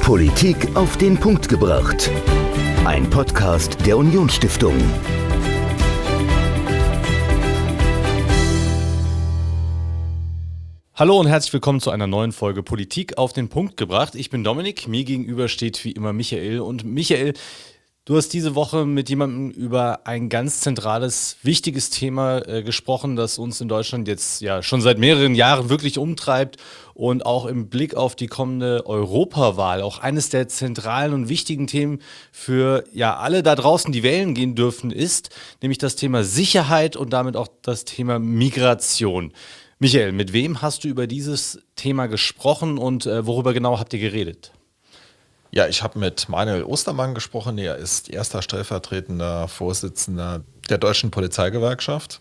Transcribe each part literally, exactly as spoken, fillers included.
Politik auf den Punkt gebracht. Ein Podcast der Unionsstiftung. Hallo und herzlich willkommen zu einer neuen Folge Politik auf den Punkt gebracht. Ich bin Dominik, mir gegenüber steht wie immer Michael. Und Michael, du hast diese Woche mit jemandem über ein ganz zentrales, wichtiges Thema äh, gesprochen, das uns in Deutschland jetzt ja schon seit mehreren Jahren wirklich umtreibt und auch im Blick auf die kommende Europawahl auch eines der zentralen und wichtigen Themen für ja alle da draußen, die wählen gehen dürfen, ist, nämlich das Thema Sicherheit und damit auch das Thema Migration. Michael, mit wem hast du über dieses Thema gesprochen und äh, worüber genau habt ihr geredet? Ja, ich habe mit Manuel Ostermann gesprochen. Er ist erster stellvertretender Vorsitzender der Deutschen Polizeigewerkschaft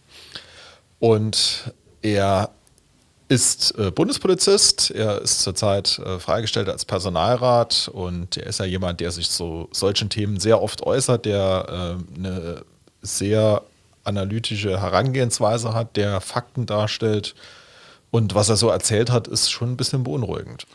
und er ist äh, Bundespolizist. Er ist zurzeit äh, freigestellt als Personalrat und er ist ja jemand, der sich zu solchen Themen sehr oft äußert, der äh, eine sehr analytische Herangehensweise hat, der Fakten darstellt. Und was er so erzählt hat, ist schon ein bisschen beunruhigend.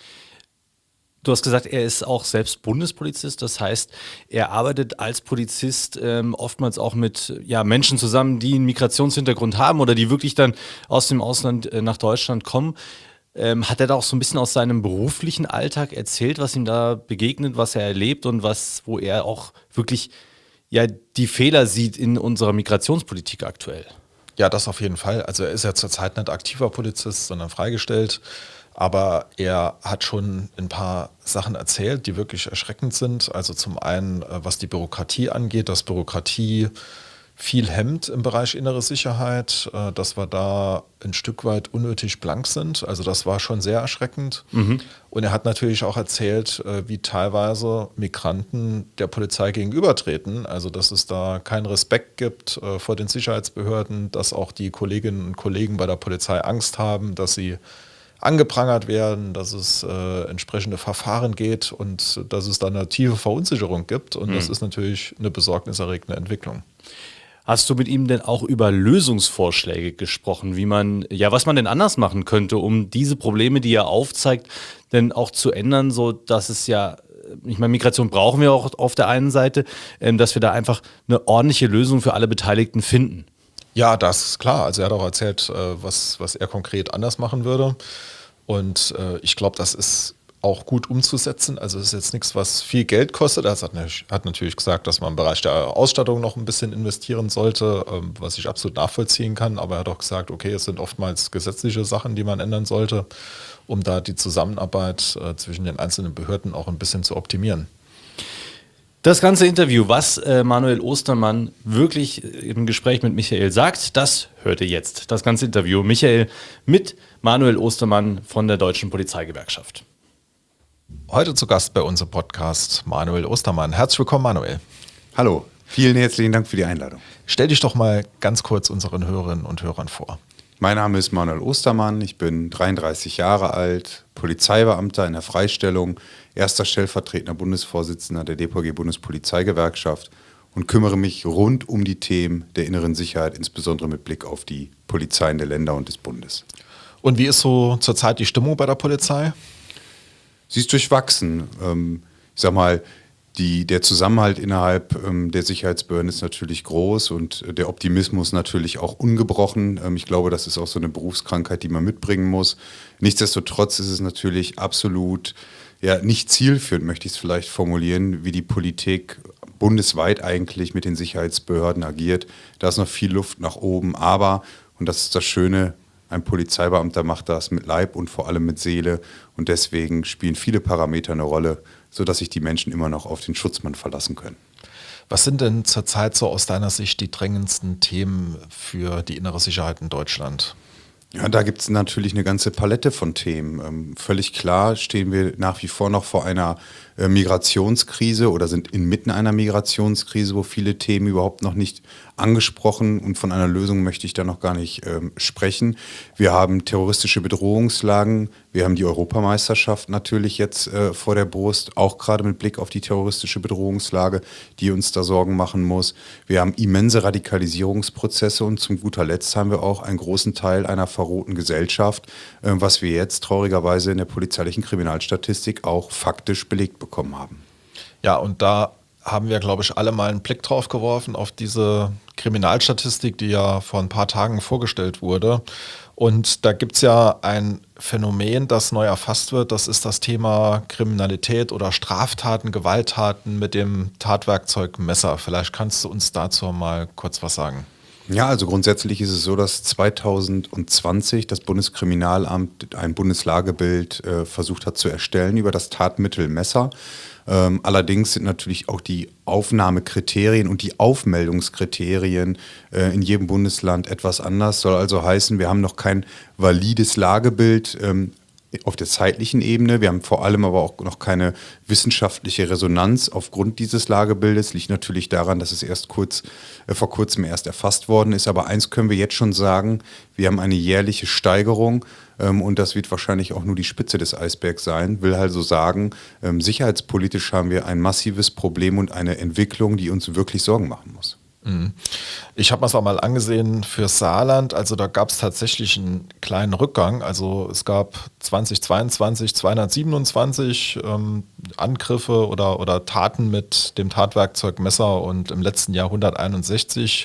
Du hast gesagt, er ist auch selbst Bundespolizist. Das heißt, er arbeitet als Polizist ähm, oftmals auch mit ja, Menschen zusammen, die einen Migrationshintergrund haben oder die wirklich dann aus dem Ausland äh, nach Deutschland kommen. Ähm, hat er da auch so ein bisschen aus seinem beruflichen Alltag erzählt, was ihm da begegnet, was er erlebt und was, wo er auch wirklich ja, die Fehler sieht in unserer Migrationspolitik aktuell? Ja, das auf jeden Fall. Also er ist ja zurzeit nicht aktiver Polizist, sondern freigestellt. Aber er hat schon ein paar Sachen erzählt, die wirklich erschreckend sind. Also zum einen, was die Bürokratie angeht, dass Bürokratie viel hemmt im Bereich innere Sicherheit, dass wir da ein Stück weit unnötig blank sind. Also das war schon sehr erschreckend. Mhm. Und er hat natürlich auch erzählt, wie teilweise Migranten der Polizei gegenübertreten. Also dass es da keinen Respekt gibt vor den Sicherheitsbehörden, dass auch die Kolleginnen und Kollegen bei der Polizei Angst haben, dass sie angeprangert werden, dass es äh, entsprechende Verfahren geht und dass es da eine tiefe Verunsicherung gibt. Und mhm. das ist natürlich eine besorgniserregende Entwicklung. Hast du mit ihm denn auch über Lösungsvorschläge gesprochen, wie man, ja, was man denn anders machen könnte, um diese Probleme, die er aufzeigt, denn auch zu ändern, so dass es ja, ich meine, Migration brauchen wir auch auf der einen Seite, ähm, dass wir da einfach eine ordentliche Lösung für alle Beteiligten finden? Ja, das ist klar. Also er hat auch erzählt, was, was er konkret anders machen würde. Und äh, ich glaube, das ist auch gut umzusetzen. Also es ist jetzt nichts, was viel Geld kostet. Er hat, hat natürlich gesagt, dass man im Bereich der Ausstattung noch ein bisschen investieren sollte, ähm, was ich absolut nachvollziehen kann. Aber er hat auch gesagt, okay, es sind oftmals gesetzliche Sachen, die man ändern sollte, um da die Zusammenarbeit äh, zwischen den einzelnen Behörden auch ein bisschen zu optimieren. Das ganze Interview, was äh, Manuel Ostermann wirklich im Gespräch mit Michael sagt, das hört ihr jetzt. Das ganze Interview. Michael mit Manuel Ostermann von der Deutschen Polizeigewerkschaft. Heute zu Gast bei unserem Podcast Manuel Ostermann. Herzlich willkommen, Manuel. Hallo, vielen herzlichen Dank für die Einladung. Stell dich doch mal ganz kurz unseren Hörerinnen und Hörern vor. Mein Name ist Manuel Ostermann, ich bin dreiunddreißig Jahre alt, Polizeibeamter in der Freistellung, erster stellvertretender Bundesvorsitzender der D P G Bundespolizeigewerkschaft und kümmere mich rund um die Themen der inneren Sicherheit, insbesondere mit Blick auf die Polizeien der Länder und des Bundes. Und wie ist so zurzeit die Stimmung bei der Polizei? Sie ist durchwachsen. Ähm, ich sag mal, Die, der Zusammenhalt innerhalb ähm, der Sicherheitsbehörden ist natürlich groß und äh, der Optimismus natürlich auch ungebrochen. Ähm, ich glaube, das ist auch so eine Berufskrankheit, die man mitbringen muss. Nichtsdestotrotz ist es natürlich absolut ja, nicht zielführend, möchte ich es vielleicht formulieren, wie die Politik bundesweit eigentlich mit den Sicherheitsbehörden agiert. Da ist noch viel Luft nach oben, aber, und das ist das Schöne, ein Polizeibeamter macht das mit Leib und vor allem mit Seele und deswegen spielen viele Parameter eine Rolle, sodass sich die Menschen immer noch auf den Schutzmann verlassen können. Was sind denn zurzeit so aus deiner Sicht die drängendsten Themen für die innere Sicherheit in Deutschland? Ja, da gibt es natürlich eine ganze Palette von Themen. Ähm, völlig klar stehen wir nach wie vor noch vor einer äh, Migrationskrise oder sind inmitten einer Migrationskrise, wo viele Themen überhaupt noch nicht angesprochen und von einer Lösung möchte ich da noch gar nicht ähm, sprechen. Wir haben terroristische Bedrohungslagen, wir haben die Europameisterschaft natürlich jetzt äh, vor der Brust, auch gerade mit Blick auf die terroristische Bedrohungslage, die uns da Sorgen machen muss. Wir haben immense Radikalisierungsprozesse und zum guter Letzt haben wir auch einen großen Teil einer verrohten Gesellschaft, äh, was wir jetzt traurigerweise in der polizeilichen Kriminalstatistik auch faktisch belegt bekommen. bekommen haben. Ja, und da haben wir, glaube ich, alle mal einen Blick drauf geworfen auf diese Kriminalstatistik, die ja vor ein paar Tagen vorgestellt wurde. Und da gibt es ja ein Phänomen, das neu erfasst wird. Das ist das Thema Kriminalität oder Straftaten, Gewalttaten mit dem Tatwerkzeug Messer. Vielleicht kannst du uns dazu mal kurz was sagen. Ja, also grundsätzlich ist es so, dass zwanzig zwanzig das Bundeskriminalamt ein Bundeslagebild äh, versucht hat zu erstellen über das Tatmittel Messer. Ähm, allerdings sind natürlich auch die Aufnahmekriterien und die Aufmeldungskriterien äh, in jedem Bundesland etwas anders. Soll also heißen, wir haben noch kein valides Lagebild ähm, auf der zeitlichen Ebene. Wir haben vor allem aber auch noch keine wissenschaftliche Resonanz aufgrund dieses Lagebildes. Liegt natürlich daran, dass es erst kurz, äh, vor kurzem erst erfasst worden ist. Aber eins können wir jetzt schon sagen, wir haben eine jährliche Steigerung ähm, und das wird wahrscheinlich auch nur die Spitze des Eisbergs sein. Will also sagen, ähm, sicherheitspolitisch haben wir ein massives Problem und eine Entwicklung, die uns wirklich Sorgen machen muss. Ich habe mir es auch mal angesehen für Saarland, also da gab es tatsächlich einen kleinen Rückgang, also es gab zwanzig zweiundzwanzig zweihundertsiebenundzwanzig ähm, Angriffe oder, oder Taten mit dem Tatwerkzeug Messer und im letzten Jahr hunderteinundsechzig.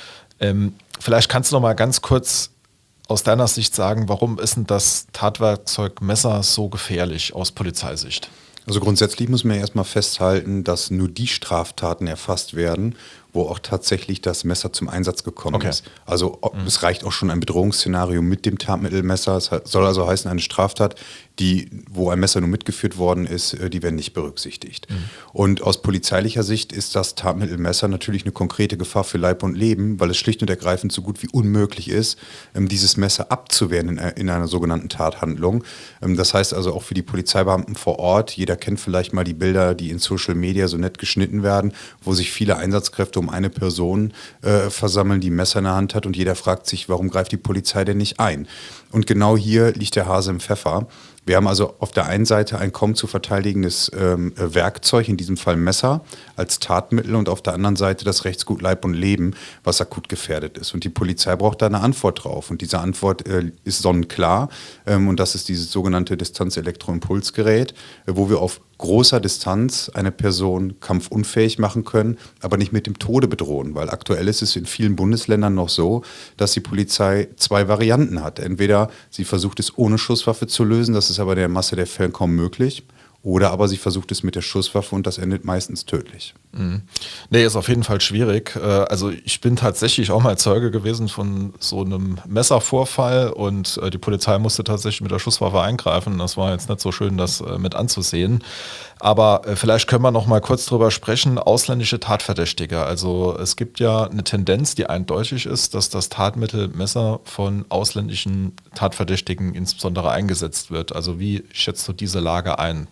Ähm, vielleicht kannst du noch mal ganz kurz aus deiner Sicht sagen, warum ist denn das Tatwerkzeug Messer so gefährlich aus Polizeisicht? Also grundsätzlich muss man ja erstmal festhalten, dass nur die Straftaten erfasst werden, wo auch tatsächlich das Messer zum Einsatz gekommen Okay. ist. Also mhm. es reicht auch schon ein Bedrohungsszenario mit dem Tatmittelmesser. Es soll also heißen, eine Straftat, die, wo ein Messer nur mitgeführt worden ist, die werden nicht berücksichtigt. Mhm. Und aus polizeilicher Sicht ist das Tatmittelmesser natürlich eine konkrete Gefahr für Leib und Leben, weil es schlicht und ergreifend so gut wie unmöglich ist, dieses Messer abzuwehren in, in einer sogenannten Tathandlung. Das heißt also auch für die Polizeibeamten vor Ort, jeder kennt vielleicht mal die Bilder, die in Social Media so nett geschnitten werden, wo sich viele Einsatzkräfte um eine Person äh, versammeln, die ein Messer in der Hand hat und jeder fragt sich, warum greift die Polizei denn nicht ein? Und genau hier liegt der Hase im Pfeffer. Wir haben also auf der einen Seite ein kaum zu verteidigendes ähm, Werkzeug, in diesem Fall Messer, als Tatmittel und auf der anderen Seite das Rechtsgut Leib und Leben, was akut gefährdet ist. Und die Polizei braucht da eine Antwort drauf. Und diese Antwort äh, ist sonnenklar. Ähm, und das ist dieses sogenannte Distanz-Elektroimpulsgerät, äh, wo wir auf großer Distanz eine Person kampfunfähig machen können, aber nicht mit dem Tode bedrohen. Weil aktuell ist es in vielen Bundesländern noch so, dass die Polizei zwei Varianten hat. Entweder sie versucht es ohne Schusswaffe zu lösen, das ist aber der Masse der Fälle kaum möglich. Oder aber sie versucht es mit der Schusswaffe und das endet meistens tödlich. Mhm. Nee, ist auf jeden Fall schwierig. Also ich bin tatsächlich auch mal Zeuge gewesen von so einem Messervorfall und die Polizei musste tatsächlich mit der Schusswaffe eingreifen. Das war jetzt nicht so schön, das mit anzusehen. Aber vielleicht können wir noch mal kurz drüber sprechen, ausländische Tatverdächtige. Also es gibt ja eine Tendenz, die eindeutig ist, dass das Tatmittel Messer von ausländischen Tatverdächtigen insbesondere eingesetzt wird. Also wie schätzt du diese Lage ein?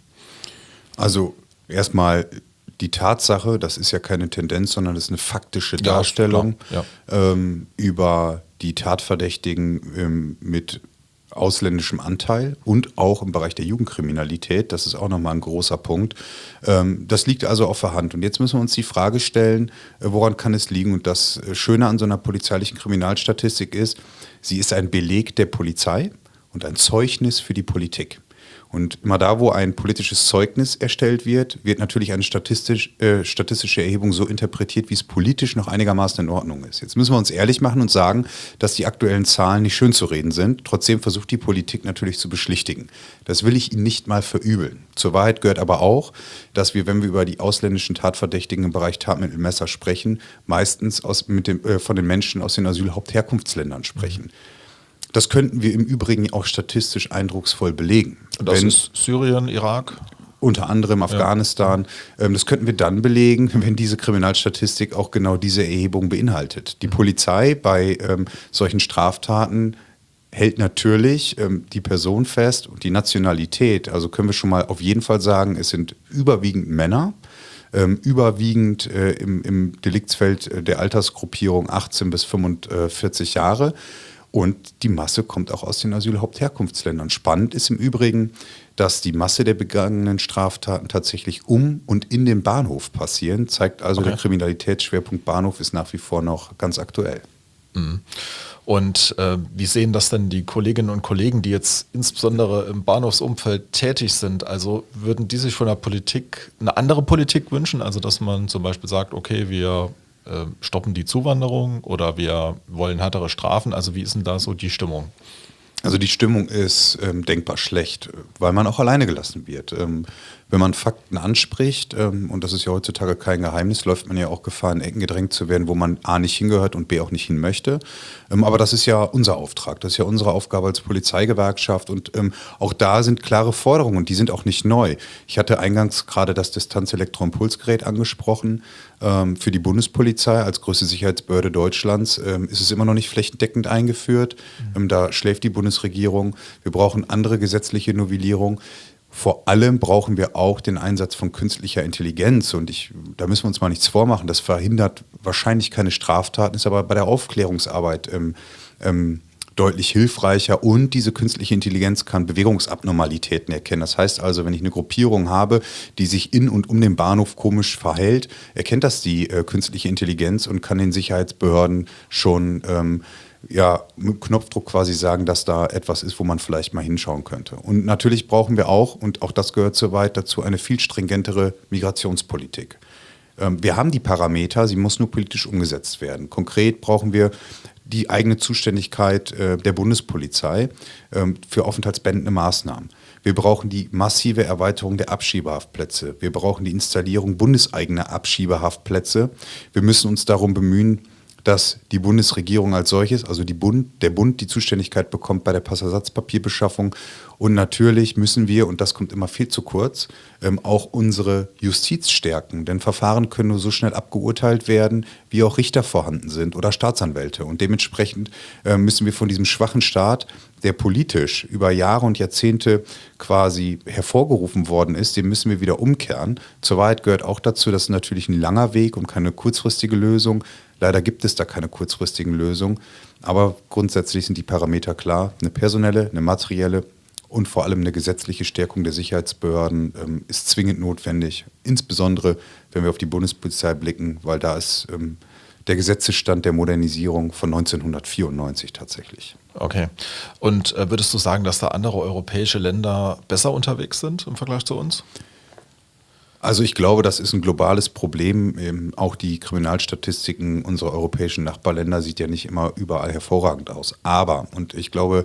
Also erstmal die Tatsache, das ist ja keine Tendenz, sondern das ist eine faktische Ja, Darstellung klar, ähm, über die Tatverdächtigen ähm, mit ausländischem Anteil und auch im Bereich der Jugendkriminalität. Das ist auch nochmal ein großer Punkt. Ähm, das liegt also auf der Hand. Und jetzt müssen wir uns die Frage stellen, äh, woran kann es liegen? Und das Schöne an so einer polizeilichen Kriminalstatistik ist, sie ist ein Beleg der Polizei und ein Zeugnis für die Politik. Und immer da, wo ein politisches Zeugnis erstellt wird, wird natürlich eine statistisch, äh, statistische Erhebung so interpretiert, wie es politisch noch einigermaßen in Ordnung ist. Jetzt müssen wir uns ehrlich machen und sagen, dass die aktuellen Zahlen nicht schön zu reden sind. Trotzdem versucht die Politik natürlich zu beschlichtigen. Das will ich Ihnen nicht mal verübeln. Zur Wahrheit gehört aber auch, dass wir, wenn wir über die ausländischen Tatverdächtigen im Bereich Tatmittelmesser sprechen, meistens aus, mit dem, äh, von den Menschen aus den Asylhauptherkunftsländern sprechen. Mhm. Das könnten wir im Übrigen auch statistisch eindrucksvoll belegen. Und das wenn, ist Syrien, Irak? Unter anderem Afghanistan. Ja. Ähm, das könnten wir dann belegen, wenn diese Kriminalstatistik auch genau diese Erhebung beinhaltet. Die mhm. Polizei bei ähm, solchen Straftaten hält natürlich ähm, die Person fest und die Nationalität. Also können wir schon mal auf jeden Fall sagen, es sind überwiegend Männer. Ähm, überwiegend äh, im, im Deliktsfeld der Altersgruppierung achtzehn bis fünfundvierzig Jahre. Und die Masse kommt auch aus den Asylhauptherkunftsländern. Spannend ist im Übrigen, dass die Masse der begangenen Straftaten tatsächlich um und in dem Bahnhof passieren. Zeigt also, okay, der Kriminalitätsschwerpunkt Bahnhof ist nach wie vor noch ganz aktuell. Mhm. Und äh, wie sehen das denn die Kolleginnen und Kollegen, die jetzt insbesondere im Bahnhofsumfeld tätig sind? Also würden die sich von der Politik eine andere Politik wünschen? Also dass man zum Beispiel sagt, okay, wir äh, stoppen die Zuwanderung oder wir wollen härtere Strafen. Also wie ist denn da so die Stimmung? Also die Stimmung ist ähm, denkbar schlecht, weil man auch alleine gelassen wird. Ähm, wenn man Fakten anspricht, ähm, und das ist ja heutzutage kein Geheimnis, läuft man ja auch Gefahr, in Ecken gedrängt zu werden, wo man A nicht hingehört und B auch nicht hin möchte. Ähm, aber das ist ja unser Auftrag, das ist ja unsere Aufgabe als Polizeigewerkschaft und ähm, auch da sind klare Forderungen und die sind auch nicht neu. Ich hatte eingangs gerade das Distanz-Elektroimpulsgerät angesprochen. Ähm, für die Bundespolizei als größte Sicherheitsbehörde Deutschlands ähm, ist es immer noch nicht flächendeckend eingeführt. Mhm. Ähm, da schläft die Bundesregierung. Wir brauchen andere gesetzliche Novellierung. Vor allem brauchen wir auch den Einsatz von künstlicher Intelligenz und ich, da müssen wir uns mal nichts vormachen. Das verhindert wahrscheinlich keine Straftaten, ist aber bei der Aufklärungsarbeit ähm, ähm, deutlich hilfreicher und diese künstliche Intelligenz kann Bewegungsabnormalitäten erkennen. Das heißt also, wenn ich eine Gruppierung habe, die sich in und um den Bahnhof komisch verhält, erkennt das die äh, künstliche Intelligenz und kann den Sicherheitsbehörden schon ähm, ja, mit Knopfdruck quasi sagen, dass da etwas ist, wo man vielleicht mal hinschauen könnte. Und natürlich brauchen wir auch, und auch das gehört soweit dazu, eine viel stringentere Migrationspolitik. Ähm, wir haben die Parameter, sie muss nur politisch umgesetzt werden. Konkret brauchen wir die eigene Zuständigkeit äh, der Bundespolizei ähm, für aufenthaltsbeendende Maßnahmen. Wir brauchen die massive Erweiterung der Abschiebehaftplätze. Wir brauchen die Installierung bundeseigener Abschiebehaftplätze. Wir müssen uns darum bemühen, dass die Bundesregierung als solches, also die Bund, der Bund die Zuständigkeit bekommt bei der Passersatzpapierbeschaffung. Und natürlich müssen wir, und das kommt immer viel zu kurz, ähm, auch unsere Justiz stärken. Denn Verfahren können nur so schnell abgeurteilt werden, wie auch Richter vorhanden sind oder Staatsanwälte. Und dementsprechend äh, müssen wir von diesem schwachen Staat, der politisch über Jahre und Jahrzehnte quasi hervorgerufen worden ist, den müssen wir wieder umkehren. Zur Wahrheit gehört auch dazu, das ist natürlich ein langer Weg und keine kurzfristige Lösung. Leider gibt es da keine kurzfristigen Lösungen, aber grundsätzlich sind die Parameter klar. Eine personelle, eine materielle und vor allem eine gesetzliche Stärkung der Sicherheitsbehörden ähm, ist zwingend notwendig, insbesondere wenn wir auf die Bundespolizei blicken, weil da ist ähm, der Gesetzesstand der Modernisierung von neunzehnhundertvierundneunzig tatsächlich. Okay. Und äh, würdest du sagen, dass da andere europäische Länder besser unterwegs sind im Vergleich zu uns? Also ich glaube, das ist ein globales Problem. Auch die Kriminalstatistiken unserer europäischen Nachbarländer sieht ja nicht immer überall hervorragend aus. Aber, und ich glaube,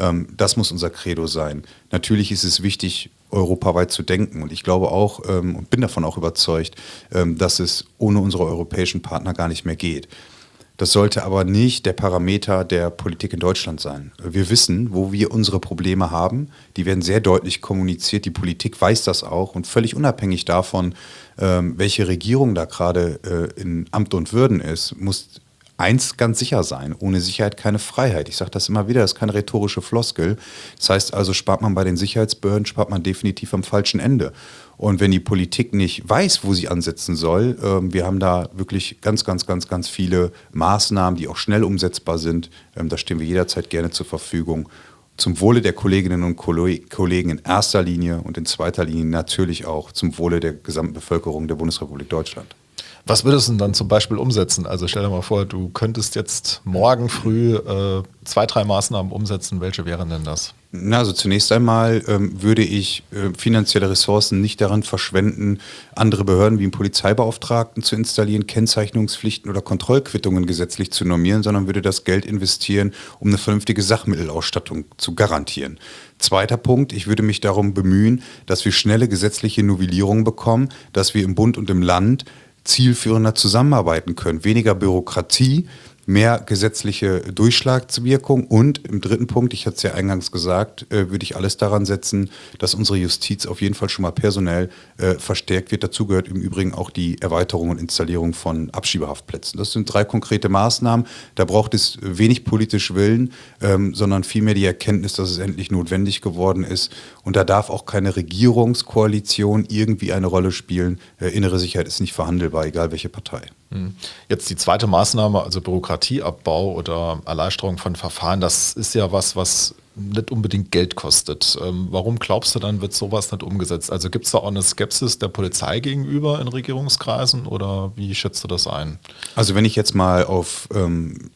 das muss unser Credo sein. Natürlich ist es wichtig, europaweit zu denken. Und ich glaube auch und bin davon auch überzeugt, dass es ohne unsere europäischen Partner gar nicht mehr geht. Das sollte aber nicht der Parameter der Politik in Deutschland sein. Wir wissen, wo wir unsere Probleme haben. Die werden sehr deutlich kommuniziert. Die Politik weiß das auch. Und völlig unabhängig davon, welche Regierung da gerade in Amt und Würden ist, muss eins ganz sicher sein: ohne Sicherheit keine Freiheit. Ich sage das immer wieder, das ist keine rhetorische Floskel. Das heißt also, spart man bei den Sicherheitsbehörden, spart man definitiv am falschen Ende. Und wenn die Politik nicht weiß, wo sie ansetzen soll, äh, wir haben da wirklich ganz, ganz, ganz, ganz viele Maßnahmen, die auch schnell umsetzbar sind. Ähm, da stehen wir jederzeit gerne zur Verfügung. Zum Wohle der Kolleginnen und Kollegen in erster Linie und in zweiter Linie natürlich auch zum Wohle der gesamten Bevölkerung der Bundesrepublik Deutschland. Was würdest du denn dann zum Beispiel umsetzen? Also stell dir mal vor, du könntest jetzt morgen früh äh, zwei, drei Maßnahmen umsetzen. Welche wären denn das? Na, also zunächst einmal ähm, würde ich äh, finanzielle Ressourcen nicht daran verschwenden, andere Behörden wie einen Polizeibeauftragten zu installieren, Kennzeichnungspflichten oder Kontrollquittungen gesetzlich zu normieren, sondern würde das Geld investieren, um eine vernünftige Sachmittelausstattung zu garantieren. Zweiter Punkt, ich würde mich darum bemühen, dass wir schnelle gesetzliche Novellierungen bekommen, dass wir im Bund und im Land zielführender zusammenarbeiten können. Weniger Bürokratie, mehr gesetzliche Durchschlagswirkung und im dritten Punkt, ich hatte es ja eingangs gesagt, äh, würde ich alles daran setzen, dass unsere Justiz auf jeden Fall schon mal personell äh, verstärkt wird. Dazu gehört im Übrigen auch die Erweiterung und Installierung von Abschiebehaftplätzen. Das sind drei konkrete Maßnahmen. Da braucht es wenig politisch Willen, ähm, sondern vielmehr die Erkenntnis, dass es endlich notwendig geworden ist. Und da darf auch keine Regierungskoalition irgendwie eine Rolle spielen. Äh, innere Sicherheit ist nicht verhandelbar, egal welche Partei. Jetzt die zweite Maßnahme, also Bürokratieabbau oder Erleichterung von Verfahren, das ist ja was, was nicht unbedingt Geld kostet. Ähm, warum glaubst du dann, wird sowas nicht umgesetzt? Also gibt es da auch eine Skepsis der Polizei gegenüber in Regierungskreisen oder wie schätzt du das ein? Also wenn ich jetzt mal auf ähm,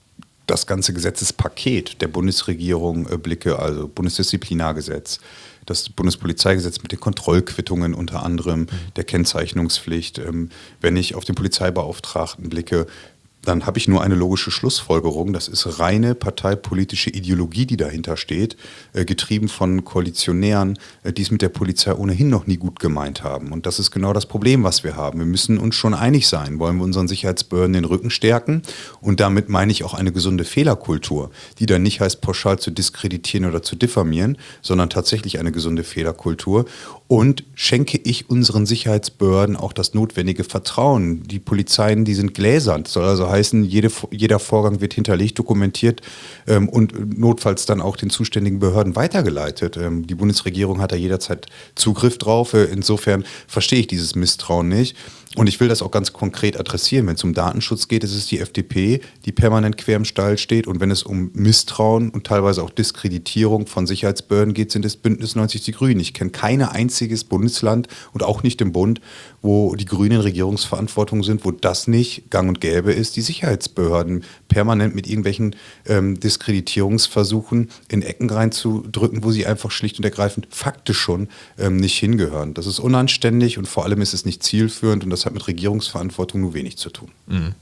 das ganze Gesetzespaket der Bundesregierung äh, blicke, also Bundesdisziplinargesetz, das Bundespolizeigesetz mit den Kontrollquittungen unter anderem, mhm. der Kennzeichnungspflicht, ähm, wenn ich auf den Polizeibeauftragten blicke, dann habe ich nur eine logische Schlussfolgerung. Das ist reine parteipolitische Ideologie, die dahinter steht, äh, getrieben von Koalitionären, äh, die es mit der Polizei ohnehin noch nie gut gemeint haben. Und das ist genau das Problem, was wir haben. Wir müssen uns schon einig sein. Wollen wir unseren Sicherheitsbehörden den Rücken stärken? Und damit meine ich auch eine gesunde Fehlerkultur, die dann nicht heißt, pauschal zu diskreditieren oder zu diffamieren, sondern tatsächlich eine gesunde Fehlerkultur. Und schenke ich unseren Sicherheitsbehörden auch das notwendige Vertrauen. Die Polizeien, die sind gläsern. Das soll also heißen, jede, jeder Vorgang wird hinterlegt, dokumentiert ähm, und notfalls dann auch den zuständigen Behörden weitergeleitet. Ähm, die Bundesregierung hat da jederzeit Zugriff drauf. Äh, insofern verstehe ich dieses Misstrauen nicht. Und ich will das auch ganz konkret adressieren. Wenn es um Datenschutz geht, ist es die F D P, die permanent quer im Stall steht. Und wenn es um Misstrauen und teilweise auch Diskreditierung von Sicherheitsbehörden geht, sind es Bündnis neunzig die Grünen. Ich kenne kein einziges Bundesland und auch nicht im Bund, wo die Grünen in Regierungsverantwortung sind, wo das nicht gang und gäbe ist, die Sicherheitsbehörden permanent mit irgendwelchen ähm, Diskreditierungsversuchen in Ecken reinzudrücken, wo sie einfach schlicht und ergreifend faktisch schon ähm, nicht hingehören. Das ist unanständig und vor allem ist es nicht zielführend und das hat mit Regierungsverantwortung nur wenig zu tun. Mhm.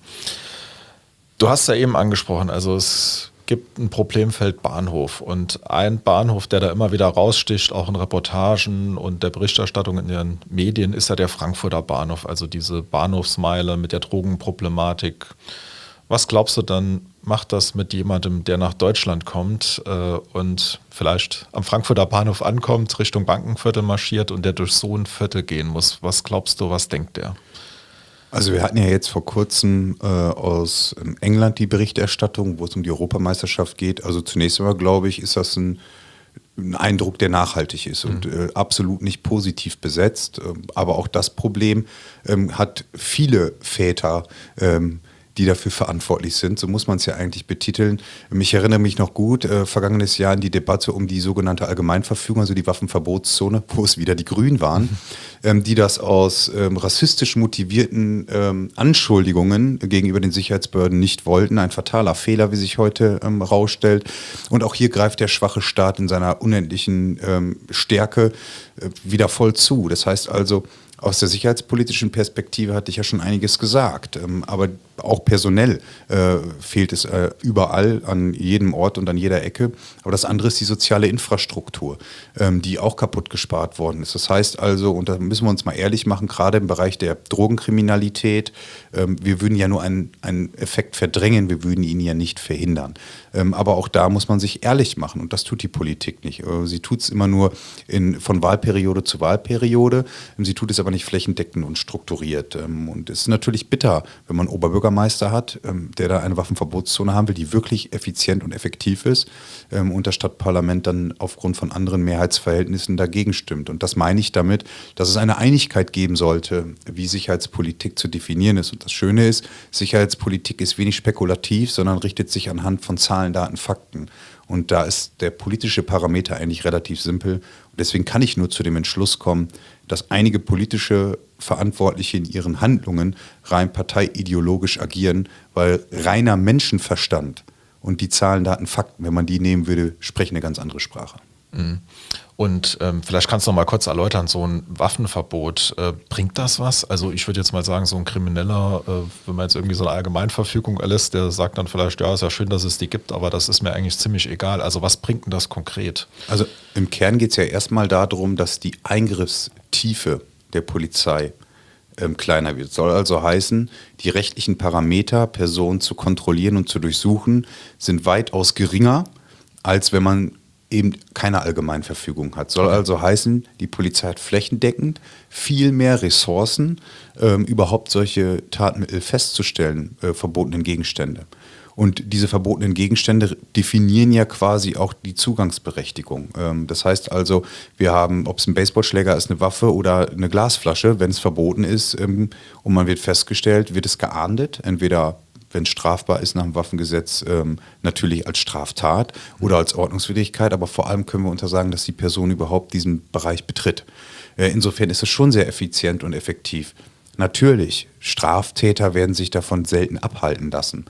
Du hast ja eben angesprochen, also es gibt ein Problemfeld Bahnhof und ein Bahnhof, der da immer wieder raussticht, auch in Reportagen und der Berichterstattung in den Medien, ist ja der Frankfurter Bahnhof, also diese Bahnhofsmeile mit der Drogenproblematik. Was glaubst du dann, macht das mit jemandem, der nach Deutschland kommt äh, und vielleicht am Frankfurter Bahnhof ankommt, Richtung Bankenviertel marschiert und der durch so ein Viertel gehen muss? Was glaubst du, was denkt der? Also wir hatten ja jetzt vor kurzem äh, aus ähm, England die Berichterstattung, wo es um die Europameisterschaft geht. Also zunächst einmal, glaube ich, ist das ein, ein Eindruck, der nachhaltig ist und äh, absolut nicht positiv besetzt. Ähm, aber auch das Problem ähm, hat viele Väter, ähm, die dafür verantwortlich sind. So muss man es ja eigentlich betiteln. Ich erinnere mich noch gut, äh, vergangenes Jahr an die Debatte um die sogenannte Allgemeinverfügung, also die Waffenverbotszone, wo es wieder die Grünen waren, ähm, die das aus ähm, rassistisch motivierten ähm, Anschuldigungen gegenüber den Sicherheitsbehörden nicht wollten. Ein fataler Fehler, wie sich heute ähm, rausstellt. Und auch hier greift der schwache Staat in seiner unendlichen ähm, Stärke äh, wieder voll zu. Das heißt also, aus der sicherheitspolitischen Perspektive hatte ich ja schon einiges gesagt, ähm, aber auch personell äh, fehlt es äh, überall, an jedem Ort und an jeder Ecke. Aber das andere ist die soziale Infrastruktur, ähm, die auch kaputt gespart worden ist. Das heißt also, und da müssen wir uns mal ehrlich machen, gerade im Bereich der Drogenkriminalität, ähm, wir würden ja nur einen, einen Effekt verdrängen, wir würden ihn ja nicht verhindern. Ähm, aber auch da muss man sich ehrlich machen und das tut die Politik nicht. Äh, sie tut es immer nur in, von Wahlperiode zu Wahlperiode, ähm, sie tut es aber nicht flächendeckend und strukturiert. Ähm, und es ist natürlich bitter, wenn man Oberbürgermeister hat, ähm, der da eine Waffenverbotszone haben will, die wirklich effizient und effektiv ist ähm, und das Stadtparlament dann aufgrund von anderen Mehrheitsverhältnissen dagegen stimmt. Und das meine ich damit, dass es eine Einigkeit geben sollte, wie Sicherheitspolitik zu definieren ist. Und das Schöne ist, Sicherheitspolitik ist wenig spekulativ, sondern richtet sich anhand von Zahlen, Daten, Fakten. Und da ist der politische Parameter eigentlich relativ simpel. Und deswegen kann ich nur zu dem Entschluss kommen, dass einige politische Verantwortliche in ihren Handlungen rein parteiideologisch agieren, weil reiner Menschenverstand und die Zahlen, Daten, Fakten, wenn man die nehmen würde, sprechen eine ganz andere Sprache. Und ähm, vielleicht kannst du noch mal kurz erläutern, so ein Waffenverbot, äh, bringt das was? Also ich würde jetzt mal sagen, so ein Krimineller, äh, wenn man jetzt irgendwie so eine Allgemeinverfügung erlässt, der sagt dann vielleicht, ja, ist ja schön, dass es die gibt, aber das ist mir eigentlich ziemlich egal. Also was bringt denn das konkret? Also im Kern geht es ja erstmal darum, dass die Eingriffstiefe der Polizei ähm, kleiner wird. Soll also heißen, die rechtlichen Parameter, Personen zu kontrollieren und zu durchsuchen, sind weitaus geringer, als wenn man eben keine Allgemeinverfügung hat. Soll also heißen, die Polizei hat flächendeckend viel mehr Ressourcen, ähm, überhaupt solche Tatmittel festzustellen, äh, verbotenen Gegenstände. Und diese verbotenen Gegenstände definieren ja quasi auch die Zugangsberechtigung. Ähm, das heißt also, wir haben, ob es ein Baseballschläger ist, eine Waffe oder eine Glasflasche, wenn es verboten ist ähm, und man wird festgestellt, wird es geahndet, entweder wenn es strafbar ist nach dem Waffengesetz, ähm, natürlich als Straftat oder als Ordnungswidrigkeit, aber vor allem können wir untersagen, dass die Person überhaupt diesen Bereich betritt. Äh, insofern ist es schon sehr effizient und effektiv. Natürlich, Straftäter werden sich davon selten abhalten lassen.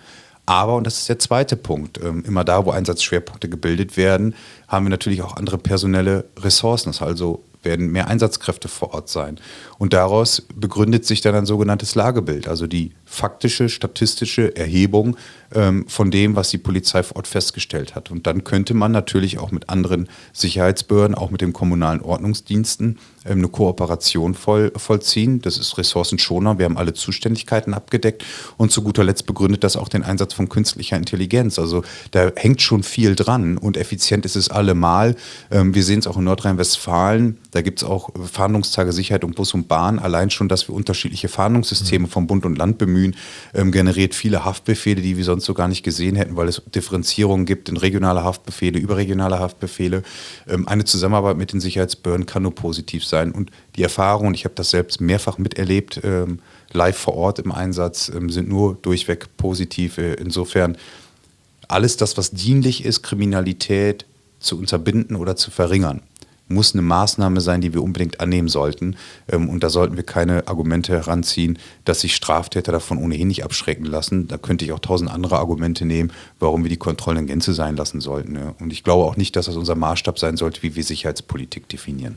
Aber, und das ist der zweite Punkt, ähm, immer da, wo Einsatzschwerpunkte gebildet werden, haben wir natürlich auch andere personelle Ressourcen. Also werden mehr Einsatzkräfte vor Ort sein. Und daraus begründet sich dann ein sogenanntes Lagebild, also die faktische, statistische Erhebung ähm, von dem, was die Polizei vor Ort festgestellt hat. Und dann könnte man natürlich auch mit anderen Sicherheitsbehörden, auch mit den kommunalen Ordnungsdiensten, ähm, eine Kooperation voll, vollziehen. Das ist ressourcenschoner, wir haben alle Zuständigkeiten abgedeckt und zu guter Letzt begründet das auch den Einsatz von künstlicher Intelligenz. Also da hängt schon viel dran und effizient ist es allemal. Ähm, wir sehen es auch in Nordrhein-Westfalen, da gibt es auch Fahndungstage Sicherheit um Bus und Bahn. Allein schon, dass wir unterschiedliche Fahndungssysteme vom Bund und Land bemühen, ähm, generiert viele Haftbefehle, die wir sonst so gar nicht gesehen hätten, weil es Differenzierungen gibt in regionale Haftbefehle, überregionale Haftbefehle. Ähm, eine Zusammenarbeit mit den Sicherheitsbehörden kann nur positiv sein. Und die Erfahrungen, ich habe das selbst mehrfach miterlebt, ähm, live vor Ort im Einsatz, ähm, sind nur durchweg positiv. Äh, insofern alles das, was dienlich ist, Kriminalität zu unterbinden oder zu verringern, muss eine Maßnahme sein, die wir unbedingt annehmen sollten. Und da sollten wir keine Argumente heranziehen, dass sich Straftäter davon ohnehin nicht abschrecken lassen. Da könnte ich auch tausend andere Argumente nehmen, warum wir die Kontrollen in Gänze sein lassen sollten. Und ich glaube auch nicht, dass das unser Maßstab sein sollte, wie wir Sicherheitspolitik definieren.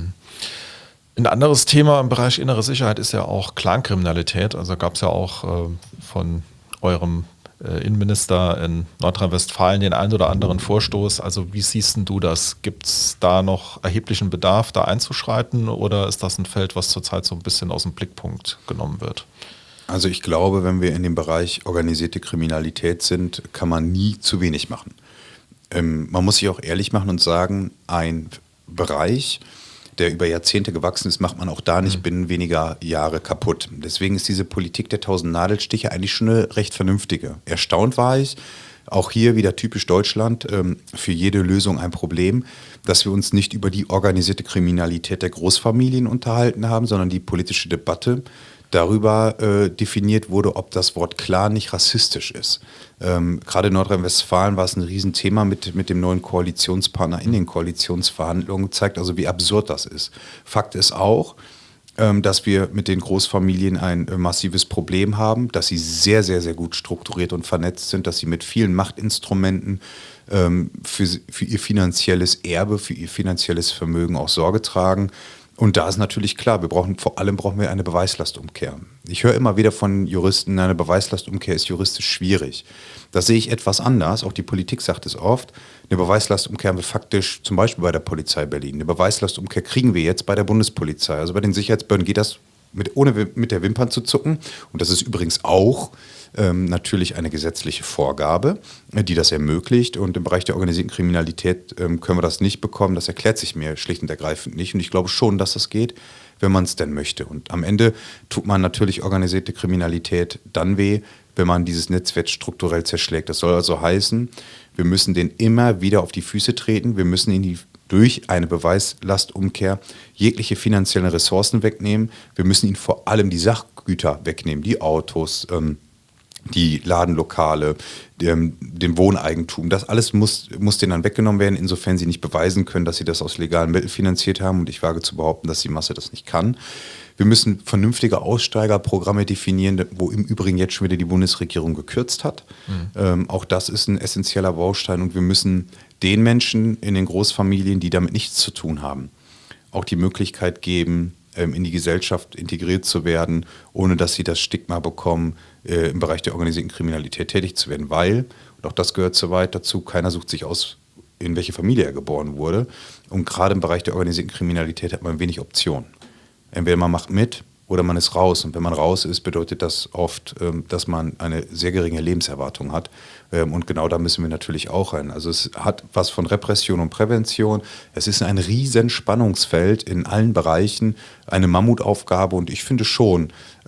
Ein anderes Thema im Bereich innere Sicherheit ist ja auch Clankriminalität. Also gab es ja auch äh, von eurem Innenminister in Nordrhein-Westfalen den einen oder anderen Vorstoß. Also wie siehst du das? Gibt es da noch erheblichen Bedarf, da einzuschreiten oder ist das ein Feld, was zurzeit so ein bisschen aus dem Blickpunkt genommen wird? Also ich glaube, wenn wir in dem Bereich organisierte Kriminalität sind, kann man nie zu wenig machen. Ähm, man muss sich auch ehrlich machen und sagen, ein Bereich, der über Jahrzehnte gewachsen ist, macht man auch da nicht binnen weniger Jahre kaputt. Deswegen ist diese Politik der tausend Nadelstiche eigentlich schon eine recht vernünftige. Erstaunt war ich, auch hier wieder typisch Deutschland, ähm, für jede Lösung ein Problem, dass wir uns nicht über die organisierte Kriminalität der Großfamilien unterhalten haben, sondern die politische Debatte darüber äh, definiert wurde, ob das Wort Clan nicht rassistisch ist. Ähm, gerade in Nordrhein-Westfalen war es ein Riesenthema mit, mit dem neuen Koalitionspartner in den Koalitionsverhandlungen, zeigt also, wie absurd das ist. Fakt ist auch, ähm, dass wir mit den Großfamilien ein äh, massives Problem haben, dass sie sehr, sehr, sehr gut strukturiert und vernetzt sind, dass sie mit vielen Machtinstrumenten ähm, für, für ihr finanzielles Erbe, für ihr finanzielles Vermögen auch Sorge tragen. Und da ist natürlich klar, wir brauchen, vor allem brauchen wir eine Beweislastumkehr. Ich höre immer wieder von Juristen, eine Beweislastumkehr ist juristisch schwierig. Das sehe ich etwas anders, auch die Politik sagt es oft. Eine Beweislastumkehr haben wir faktisch zum Beispiel bei der Polizei Berlin. Eine Beweislastumkehr kriegen wir jetzt bei der Bundespolizei. Also bei den Sicherheitsbehörden geht das mit, ohne mit der Wimpern zu zucken. Und das ist übrigens auch ähm, natürlich eine gesetzliche Vorgabe, die das ermöglicht. Und im Bereich der organisierten Kriminalität ähm, können wir das nicht bekommen. Das erklärt sich mir schlicht und ergreifend nicht. Und ich glaube schon, dass das geht, wenn man es denn möchte. Und am Ende tut man natürlich organisierte Kriminalität dann weh, wenn man dieses Netzwerk strukturell zerschlägt. Das soll also heißen, wir müssen den immer wieder auf die Füße treten. Wir müssen ihn die durch eine Beweislastumkehr jegliche finanziellen Ressourcen wegnehmen. Wir müssen ihnen vor allem die Sachgüter wegnehmen, die Autos, ähm, die Ladenlokale, dem, dem Wohneigentum. Das alles muss, muss denen dann weggenommen werden, insofern sie nicht beweisen können, dass sie das aus legalen Mitteln finanziert haben. Und ich wage zu behaupten, dass die Masse das nicht kann. Wir müssen vernünftige Aussteigerprogramme definieren, wo im Übrigen jetzt schon wieder die Bundesregierung gekürzt hat. Mhm. Ähm, auch das ist ein essentieller Baustein. Und wir müssen den Menschen in den Großfamilien, die damit nichts zu tun haben, auch die Möglichkeit geben, ähm, in die Gesellschaft integriert zu werden, ohne dass sie das Stigma bekommen, äh, im Bereich der organisierten Kriminalität tätig zu werden. Weil, und auch das gehört so weit dazu, keiner sucht sich aus, in welche Familie er geboren wurde. Und gerade im Bereich der organisierten Kriminalität hat man wenig Optionen. Entweder man macht mit oder man ist raus. Und wenn man raus ist, bedeutet das oft, dass man eine sehr geringe Lebenserwartung hat. Und genau da müssen wir natürlich auch rein. Also es hat was von Repression und Prävention. Es ist ein riesen Spannungsfeld in allen Bereichen, eine Mammutaufgabe. Und ich finde schon,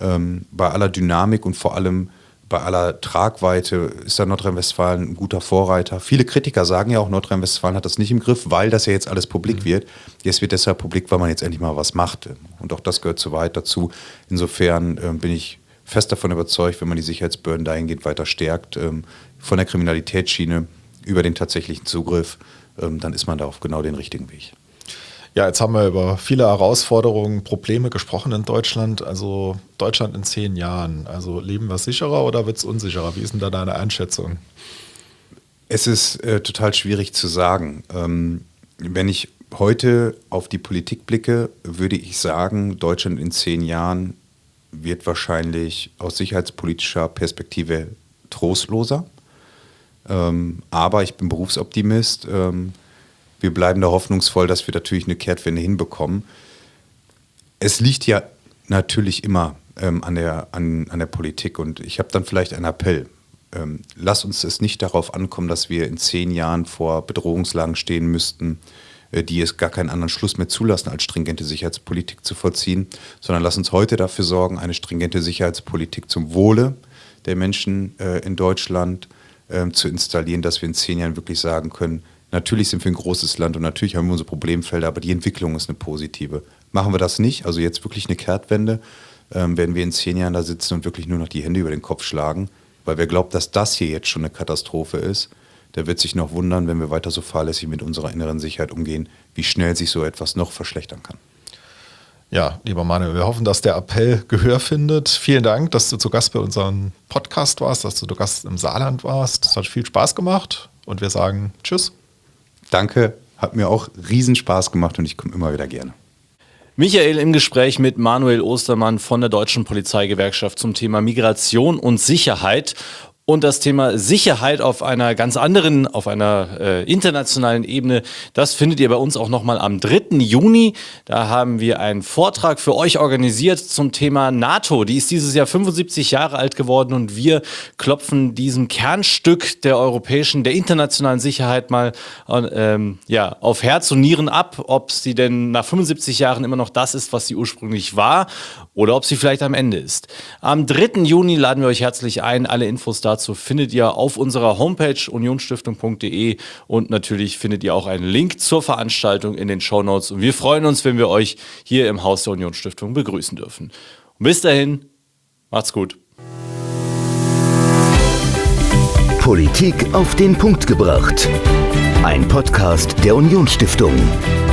bei aller Dynamik und vor allem bei aller Tragweite ist da Nordrhein-Westfalen ein guter Vorreiter. Viele Kritiker sagen ja auch, Nordrhein-Westfalen hat das nicht im Griff, weil das ja jetzt alles publik wird. Jetzt wird deshalb publik, weil man jetzt endlich mal was macht. Und auch das gehört so weit dazu. Insofern äh, bin ich fest davon überzeugt, wenn man die Sicherheitsbehörden dahingehend weiter stärkt, ähm, von der Kriminalitätsschiene über den tatsächlichen Zugriff, ähm, dann ist man da auf genau den richtigen Weg. Ja, jetzt haben wir über viele Herausforderungen, Probleme gesprochen in Deutschland. Also Deutschland in zehn Jahren. Also leben wir sicherer oder wird es unsicherer? Wie ist denn da deine Einschätzung? Es ist äh, total schwierig zu sagen. Ähm, wenn ich heute auf die Politik blicke, würde ich sagen, Deutschland in zehn Jahren wird wahrscheinlich aus sicherheitspolitischer Perspektive trostloser. Ähm, aber ich bin Berufsoptimist. Ähm, wir bleiben da hoffnungsvoll, dass wir natürlich eine Kehrtwende hinbekommen. Es liegt ja natürlich immer ähm, an, der, an, an der Politik und ich habe dann vielleicht einen Appell. Ähm, lass uns es nicht darauf ankommen, dass wir in zehn Jahren vor Bedrohungslagen stehen müssten, äh, die es gar keinen anderen Schluss mehr zulassen, als stringente Sicherheitspolitik zu vollziehen, sondern lass uns heute dafür sorgen, eine stringente Sicherheitspolitik zum Wohle der Menschen äh, in Deutschland äh, zu installieren, dass wir in zehn Jahren wirklich sagen können, natürlich sind wir ein großes Land und natürlich haben wir unsere Problemfelder, aber die Entwicklung ist eine positive. Machen wir das nicht, also jetzt wirklich eine Kehrtwende, ähm, werden wir in zehn Jahren da sitzen und wirklich nur noch die Hände über den Kopf schlagen, weil wer glaubt, dass das hier jetzt schon eine Katastrophe ist, der wird sich noch wundern, wenn wir weiter so fahrlässig mit unserer inneren Sicherheit umgehen, wie schnell sich so etwas noch verschlechtern kann. Ja, lieber Manuel, wir hoffen, dass der Appell Gehör findet. Vielen Dank, dass du zu Gast bei unserem Podcast warst, dass du zu Gast im Saarland warst. Es hat viel Spaß gemacht und wir sagen Tschüss. Danke, hat mir auch riesen Spaß gemacht und ich komme immer wieder gerne. Michael im Gespräch mit Manuel Ostermann von der Deutschen Polizeigewerkschaft zum Thema Migration und Sicherheit. Und das Thema Sicherheit auf einer ganz anderen, auf einer äh, internationalen Ebene, das findet ihr bei uns auch nochmal am dritten Juni. Da haben wir einen Vortrag für euch organisiert zum Thema NATO. Die ist dieses Jahr fünfundsiebzig Jahre alt geworden und wir klopfen diesem Kernstück der europäischen, der internationalen Sicherheit mal ähm, ja, auf Herz und Nieren ab, ob sie denn nach fünfundsiebzig Jahren immer noch das ist, was sie ursprünglich war oder ob sie vielleicht am Ende ist. Am dritten Juni laden wir euch herzlich ein. Alle Infos dazu Dazu findet ihr auf unserer Homepage unionstiftung punkt de und natürlich findet ihr auch einen Link zur Veranstaltung in den Shownotes. Und wir freuen uns, wenn wir euch hier im Haus der Unionsstiftung begrüßen dürfen. Und bis dahin, macht's gut. Politik auf den Punkt gebracht. Ein Podcast der Unionsstiftung.